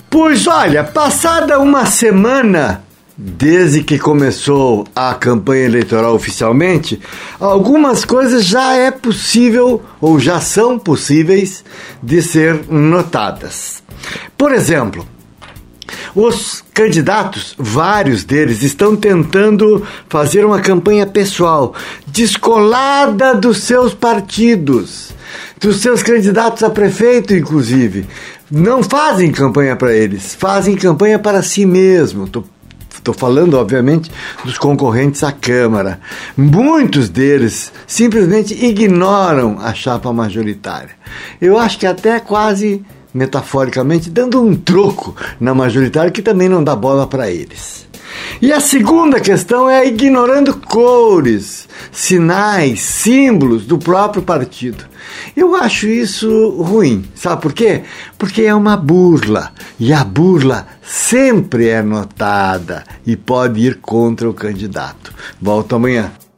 Pois olha, passada uma semana desde que começou a campanha eleitoral oficialmente, algumas coisas já é possível ou já são possíveis de ser notadas. Por exemplo, os candidatos, vários deles, estão tentando fazer uma campanha pessoal, descolada dos seus partidos, dos seus candidatos a prefeito, inclusive. Não fazem campanha para eles, fazem campanha para si mesmo. Estou falando, obviamente, dos concorrentes à Câmara. Muitos deles simplesmente ignoram a chapa majoritária. Eu acho que até quase, metaforicamente, dando um troco na majoritária, que também não dá bola para eles. E a segunda questão é ignorando cores, sinais, símbolos do próprio partido. Eu acho isso ruim. Sabe por quê? Porque é uma burla. E a burla sempre é notada e pode ir contra o candidato. Volto amanhã.